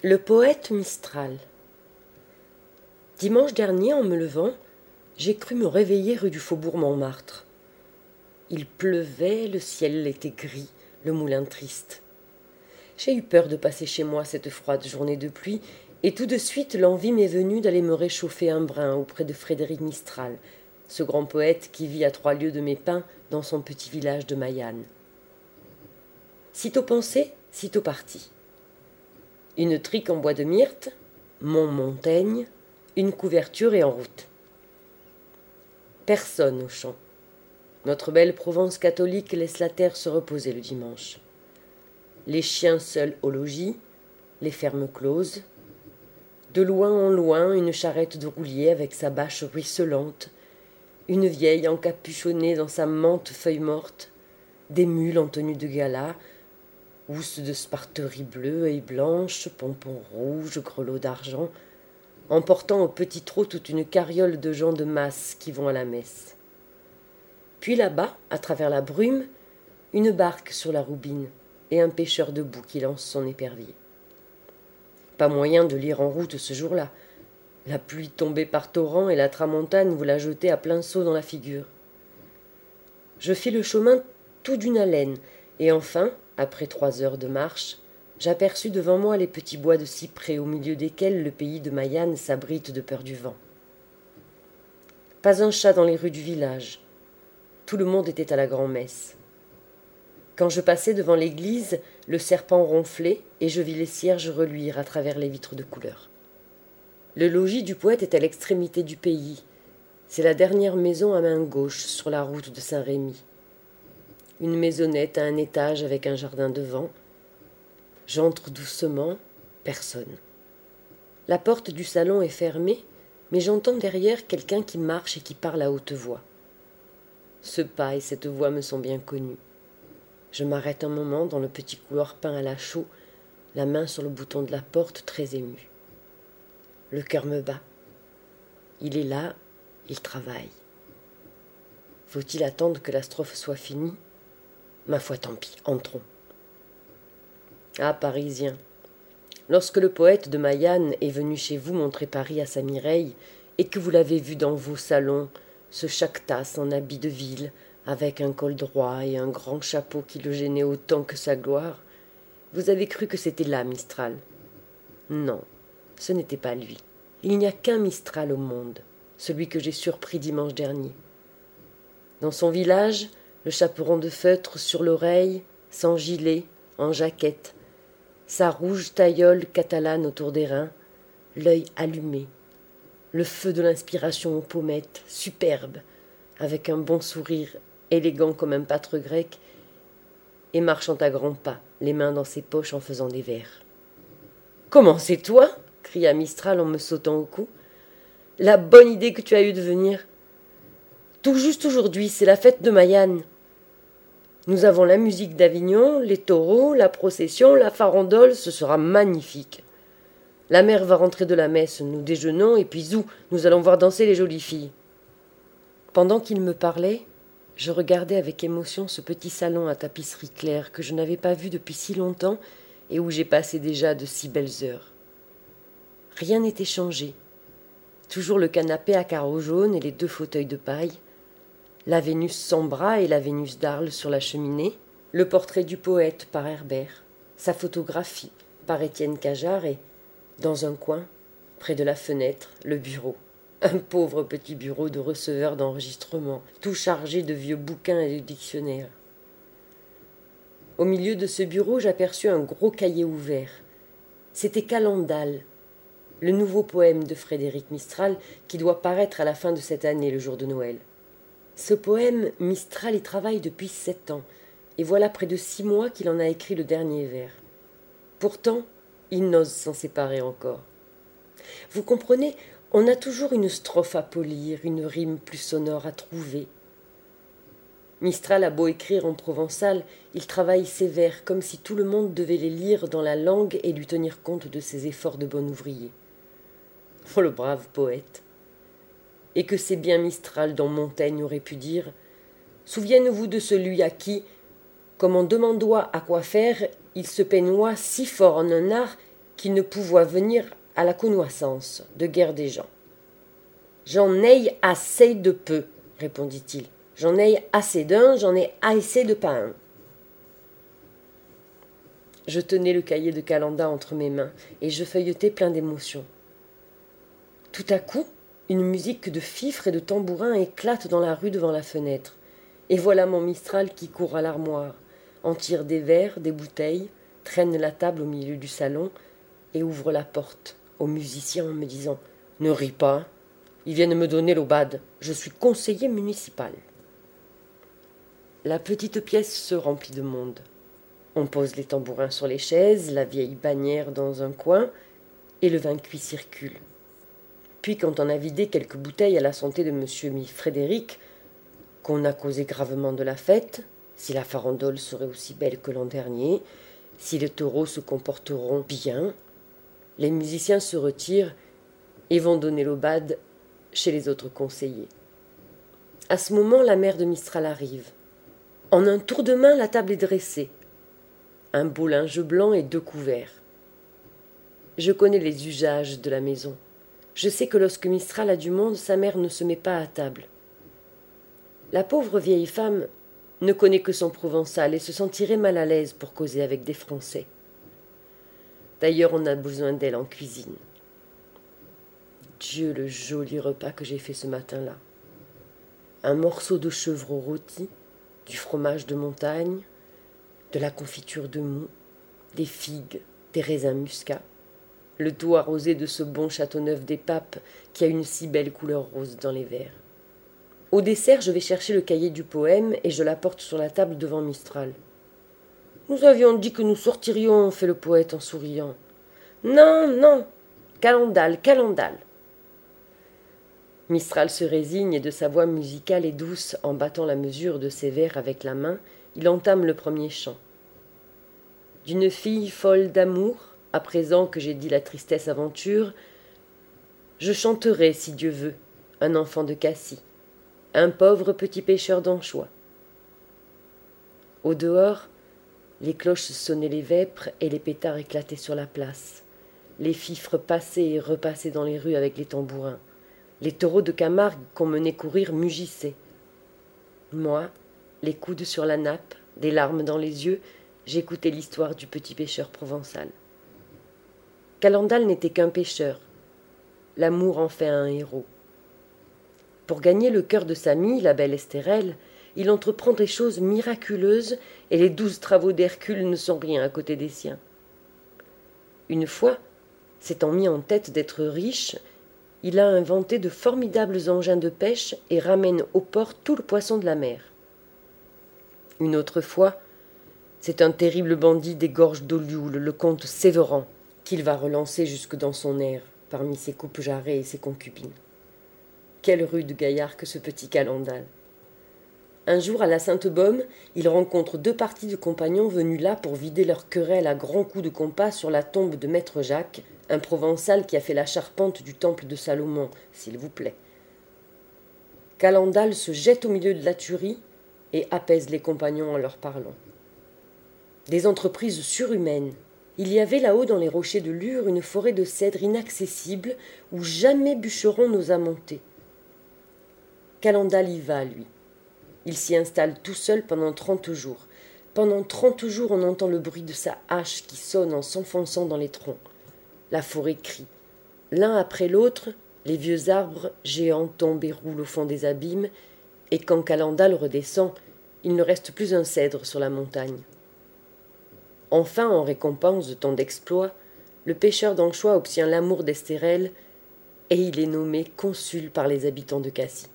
Le poète Mistral. Dimanche dernier, en me levant, j'ai cru me réveiller rue du Faubourg Montmartre. Il pleuvait, le ciel était gris, le moulin triste. J'ai eu peur de passer chez moi cette froide journée de pluie, et tout de suite l'envie m'est venue d'aller me réchauffer un brin auprès de Frédéric Mistral, ce grand poète qui vit à 3 lieues de mes pins dans son petit village de Mayanne. Sitôt pensé, sitôt parti. Une trique en bois de myrte, Mont Montaigne, une couverture et en route. Personne au champ. Notre belle Provence catholique laisse la terre se reposer le dimanche. Les chiens seuls au logis, les fermes closes. De loin en loin, une charrette de roulier avec sa bâche ruisselante, une vieille encapuchonnée dans sa mante feuille morte, des mules en tenue de gala, housses de sparterie bleue, œils blanches, pompons rouges, grelots d'argent, emportant au petit trot toute une carriole de gens de masse qui vont à la messe. Puis là-bas, à travers la brume, une barque sur la roubine et un pêcheur debout qui lance son épervier. Pas moyen de lire en route ce jour-là. La pluie tombait par torrents et la tramontane vous la jetait à plein seau dans la figure. Je fis le chemin tout d'une haleine, et enfin, après 3 heures de marche, j'aperçus devant moi les petits bois de cyprès au milieu desquels le pays de Mayanne s'abrite de peur du vent. Pas un chat dans les rues du village. Tout le monde était à la grand-messe. Quand je passai devant l'église, le serpent ronflait et je vis les cierges reluire à travers les vitres de couleur. Le logis du poète est à l'extrémité du pays. C'est la dernière maison à main gauche sur la route de Saint-Rémy. Une maisonnette à un étage avec un jardin devant. J'entre doucement, personne. La porte du salon est fermée, mais j'entends derrière quelqu'un qui marche et qui parle à haute voix. Ce pas et cette voix me sont bien connus. Je m'arrête un moment dans le petit couloir peint à la chaux, la main sur le bouton de la porte, très émue. Le cœur me bat. Il est là, il travaille. Faut-il attendre que la strophe soit finie ? Ma foi, tant pis, entrons. Ah, Parisiens, lorsque le poète de Mayanne est venu chez vous montrer Paris à sa Mireille, et que vous l'avez vu dans vos salons, ce Chactas en habit de ville, avec un col droit et un grand chapeau qui le gênait autant que sa gloire, vous avez cru que c'était là Mistral. Non, ce n'était pas lui. Il n'y a qu'un Mistral au monde, celui que j'ai surpris dimanche dernier. Dans son village, le chaperon de feutre sur l'oreille, sans gilet, en jaquette, sa rouge taillole catalane autour des reins, l'œil allumé, le feu de l'inspiration aux pommettes, superbe, avec un bon sourire, élégant comme un pâtre grec, et marchant à grands pas, les mains dans ses poches en faisant des vers. « Comment, c'est toi ?» cria Mistral en me sautant au cou. « La bonne idée que tu as eue de venir. Tout juste aujourd'hui, c'est la fête de Mayanne. Nous avons la musique d'Avignon, les taureaux, la procession, la farandole, ce sera magnifique. La mère va rentrer de la messe, nous déjeunons, et puis zou, nous allons voir danser les jolies filles. » Pendant qu'il me parlait, je regardais avec émotion ce petit salon à tapisserie claire que je n'avais pas vu depuis si longtemps et où j'ai passé déjà de si belles heures. Rien n'était changé. Toujours le canapé à carreaux jaunes et les 2 fauteuils de paille, la Vénus sans bras et la Vénus d'Arles sur la cheminée, le portrait du poète par Herbert, sa photographie par Étienne Cajard et, dans un coin, près de la fenêtre, le bureau. Un pauvre petit bureau de receveur d'enregistrement, tout chargé de vieux bouquins et de dictionnaires. Au milieu de ce bureau, j'aperçus un gros cahier ouvert. C'était Calendal, le nouveau poème de Frédéric Mistral qui doit paraître à la fin de cette année, le jour de Noël. Ce poème, Mistral y travaille depuis 7 ans, et voilà près de 6 mois qu'il en a écrit le dernier vers. Pourtant, il n'ose s'en séparer encore. Vous comprenez, on a toujours une strophe à polir, une rime plus sonore à trouver. Mistral a beau écrire en provençal, il travaille ses vers comme si tout le monde devait les lire dans la langue et lui tenir compte de ses efforts de bon ouvrier. Oh, le brave poète! Et que c'est bien Mistral dont Montaigne aurait pu dire « Souviennez-vous de celui à qui, comme on demandoit à quoi faire, il se peignoit si fort en un art qu'il ne pouvoit venir à la connoissance de guerre des gens. J'en ai assez de peu, répondit-il. J'en ai assez d'un, j'en ai assez de pas un. Je tenais le cahier de Calanda entre mes mains, et je feuilletais plein d'émotion. Tout à coup, une musique de fifres et de tambourins éclate dans la rue devant la fenêtre, et voilà mon Mistral qui court à l'armoire, en tire des verres, des bouteilles, traîne la table au milieu du salon, et ouvre la porte aux musiciens en me disant « Ne ris pas, ils viennent me donner l'aubade, je suis conseiller municipal. » La petite pièce se remplit de monde. On pose les tambourins sur les chaises, la vieille bannière dans un coin, et le vin cuit circule. Puis, quand on a vidé quelques bouteilles à la santé de monsieur Frédéric, qu'on a causé gravement de la fête, si la farandole serait aussi belle que l'an dernier, si les taureaux se comporteront bien, les musiciens se retirent et vont donner l'aubade chez les autres conseillers. À ce moment, la mère de Mistral arrive. En un tour de main, la table est dressée. Un beau linge blanc et 2 couverts. Je connais les usages de la maison. Je sais que lorsque Mistral a du monde, sa mère ne se met pas à table. La pauvre vieille femme ne connaît que son provençal et se sentirait mal à l'aise pour causer avec des Français. D'ailleurs, on a besoin d'elle en cuisine. Dieu, le joli repas que j'ai fait ce matin-là. Un morceau de chevreau rôti, du fromage de montagne, de la confiture de moût, des figues, des raisins muscats, le tout arrosé de ce bon Châteauneuf des Papes qui a une si belle couleur rose dans les verres. Au dessert, je vais chercher le cahier du poème et je l'apporte sur la table devant Mistral. « Nous avions dit que nous sortirions, » fait le poète en souriant. « Non, non, Calendal, Calendal. » Mistral se résigne et de sa voix musicale et douce, en battant la mesure de ses vers avec la main, il entame le premier chant. D'une fille folle d'amour, à présent que j'ai dit la tristesse aventure, je chanterai, si Dieu veut, un enfant de Cassis, un pauvre petit pêcheur d'anchois. Au dehors, les cloches sonnaient les vêpres et les pétards éclataient sur la place. Les fifres passaient et repassaient dans les rues avec les tambourins. Les taureaux de Camargue qu'on menait courir mugissaient. Moi, les coudes sur la nappe, des larmes dans les yeux, j'écoutais l'histoire du petit pêcheur provençal. Calendal n'était qu'un pêcheur. L'amour en fait un héros. Pour gagner le cœur de Samy, la belle Estérelle, il entreprend des choses miraculeuses et les 12 travaux d'Hercule ne sont rien à côté des siens. Une fois, s'étant mis en tête d'être riche, il a inventé de formidables engins de pêche et ramène au port tout le poisson de la mer. Une autre fois, c'est un terrible bandit des gorges d'Olioule, le comte Sévéran, qu'il va relancer jusque dans son air, parmi ses coupes jarrets et ses concubines. Quel rude gaillard que ce petit Calendal. Un jour, à la Sainte-Baume, il rencontre 2 parties de compagnons venus là pour vider leur querelle à grands coups de compas sur la tombe de Maître Jacques, un Provençal qui a fait la charpente du temple de Salomon, s'il vous plaît. Calendal se jette au milieu de la tuerie et apaise les compagnons en leur parlant. Des entreprises surhumaines. Il y avait là-haut dans les rochers de Lure une forêt de cèdres inaccessible où jamais bûcheron n'osa monter. Calendal y va, lui. Il s'y installe tout seul pendant 30 jours. Pendant 30 jours, on entend le bruit de sa hache qui sonne en s'enfonçant dans les troncs. La forêt crie. L'un après l'autre, les vieux arbres géants tombent et roulent au fond des abîmes, et quand Calendal redescend, il ne reste plus un cèdre sur la montagne. Enfin, en récompense de tant d'exploits, le pêcheur d'anchois obtient l'amour d'Estérelle, et il est nommé consul par les habitants de Cassis.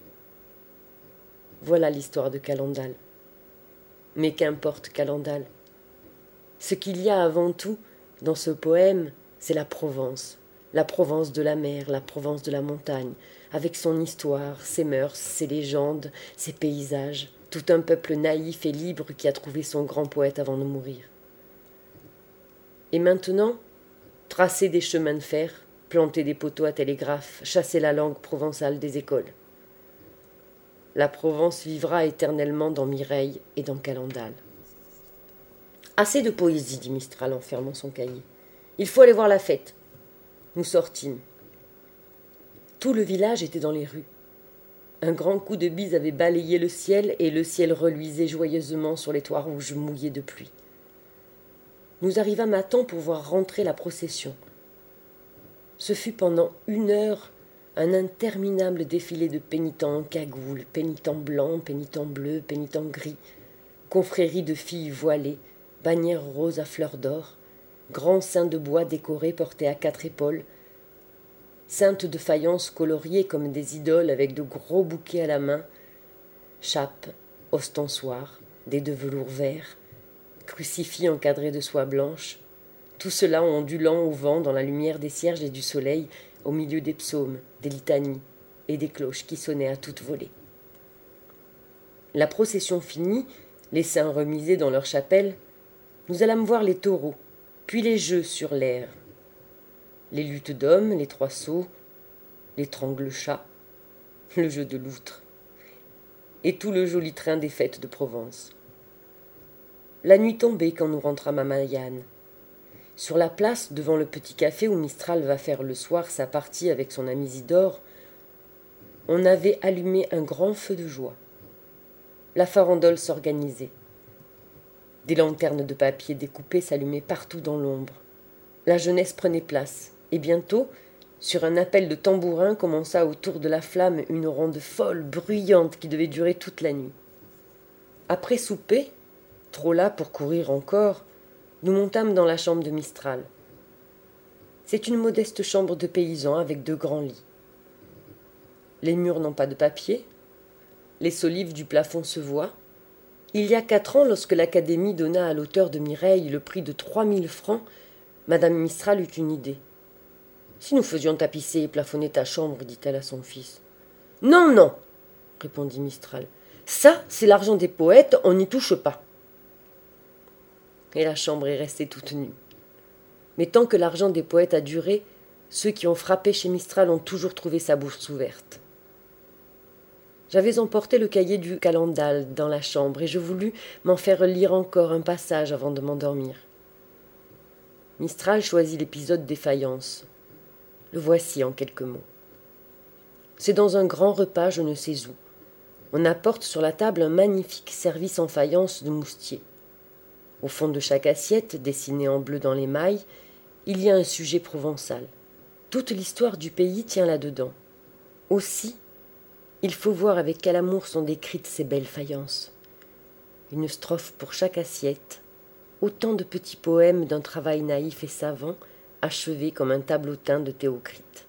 Voilà l'histoire de Calendal. Mais qu'importe Calendal. Ce qu'il y a avant tout dans ce poème, c'est la Provence de la mer, la Provence de la montagne, avec son histoire, ses mœurs, ses légendes, ses paysages, tout un peuple naïf et libre qui a trouvé son grand poète avant de mourir. Et maintenant, tracer des chemins de fer, planter des poteaux à télégraphe, chasser la langue provençale des écoles. La Provence vivra éternellement dans Mireille et dans Calendal. Assez de poésie, dit Mistral en fermant son cahier. Il faut aller voir la fête. » Nous sortîmes. Tout le village était dans les rues. Un grand coup de bise avait balayé le ciel, et le ciel reluisait joyeusement sur les toits rouges mouillés de pluie. Nous arrivâmes à temps pour voir rentrer la procession. Ce fut pendant 1 heure un interminable défilé de pénitents en cagoule, pénitents blancs, pénitents bleus, pénitents gris, confréries de filles voilées, bannières roses à fleurs d'or, grands saints de bois décorés portés à 4 épaules, saintes de faïence coloriées comme des idoles avec de gros bouquets à la main, chapes, ostensoirs, dés de velours vert, crucifix encadrés de soie blanche, tout cela ondulant au vent dans la lumière des cierges et du soleil, au milieu des psaumes, des litanies et des cloches qui sonnaient à toute volée. La procession finie, les saints remisés dans leur chapelle, nous allâmes voir les taureaux, puis les jeux sur l'air, les luttes d'hommes, les 3 sauts, les trangles-chats, le jeu de l'outre, et tout le joli train des fêtes de Provence. La nuit tombait quand nous rentrâmes à Maillane. Sur la place, devant le petit café où Mistral va faire le soir sa partie avec son ami Isidore, on avait allumé un grand feu de joie. La farandole s'organisait. Des lanternes de papier découpées s'allumaient partout dans l'ombre. La jeunesse prenait place, et bientôt, sur un appel de tambourin, commença autour de la flamme une ronde folle, bruyante, qui devait durer toute la nuit. Après souper, trop las pour courir encore, nous montâmes dans la chambre de Mistral. C'est une modeste chambre de paysan avec 2 grands lits. Les murs n'ont pas de papier, les solives du plafond se voient. Il y a 4 ans, lorsque l'Académie donna à l'auteur de Mireille le prix de 3000 francs, Madame Mistral eut une idée. « Si nous faisions tapisser et plafonner ta chambre, dit-elle à son fils. »« Non, non, répondit Mistral. Ça, c'est l'argent des poètes, on n'y touche pas. » Et la chambre est restée toute nue. Mais tant que l'argent des poètes a duré, ceux qui ont frappé chez Mistral ont toujours trouvé sa bouche ouverte. J'avais emporté le cahier du Calendal dans la chambre, et je voulus m'en faire lire encore un passage avant de m'endormir. Mistral choisit l'épisode des faïences. Le voici en quelques mots. C'est dans un grand repas, je ne sais où. On apporte sur la table un magnifique service en faïence de moustier. Au fond de chaque assiette, dessinée en bleu dans l'émail, il y a un sujet provençal. Toute l'histoire du pays tient là-dedans. Aussi, il faut voir avec quel amour sont décrites ces belles faïences. Une strophe pour chaque assiette, autant de petits poèmes d'un travail naïf et savant, achevés comme un tableautin de Théocrite.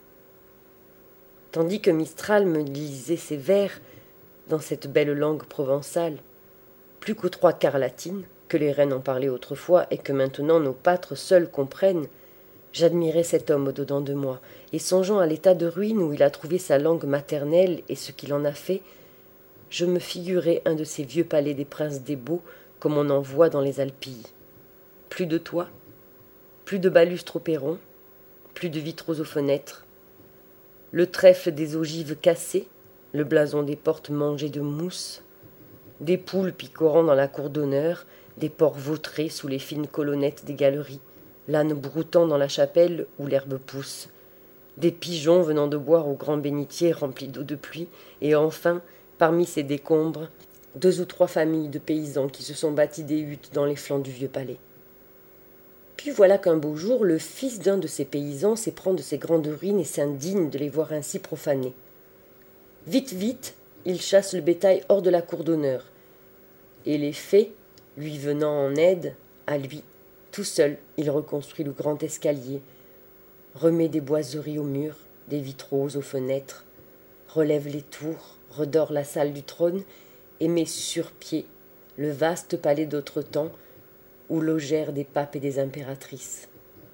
Tandis que Mistral me lisait ses vers dans cette belle langue provençale, plus qu'aux 3/4 latine, que les reines en parlaient autrefois et que maintenant nos pâtres seuls comprennent, j'admirais cet homme au-dedans de moi, et songeant à l'état de ruine où il a trouvé sa langue maternelle et ce qu'il en a fait, je me figurais un de ces vieux palais des princes des Baux comme on en voit dans les Alpilles. Plus de toits, plus de balustres au perron, plus de vitraux aux fenêtres, le trèfle des ogives cassé, le blason des portes mangé de mousse, des poules picorant dans la cour d'honneur, des porcs vautrés sous les fines colonnettes des galeries, l'âne broutant dans la chapelle où l'herbe pousse, des pigeons venant de boire au grand bénitier rempli d'eau de pluie, et enfin, parmi ces décombres, 2 ou 3 familles de paysans qui se sont bâtis des huttes dans les flancs du vieux palais. Puis voilà qu'un beau jour, le fils d'un de ces paysans s'éprend de ces grandes ruines et s'indigne de les voir ainsi profanées. Vite, vite, il chasse le bétail hors de la cour d'honneur, et les fées, lui venant en aide, à lui, tout seul, il reconstruit le grand escalier, remet des boiseries aux murs, des vitraux aux fenêtres, relève les tours, redore la salle du trône et met sur pied le vaste palais d'autre temps où logèrent des papes et des impératrices.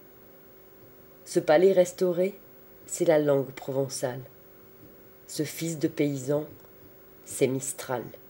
Ce palais restauré, c'est la langue provençale. Ce fils de paysan, c'est Mistral.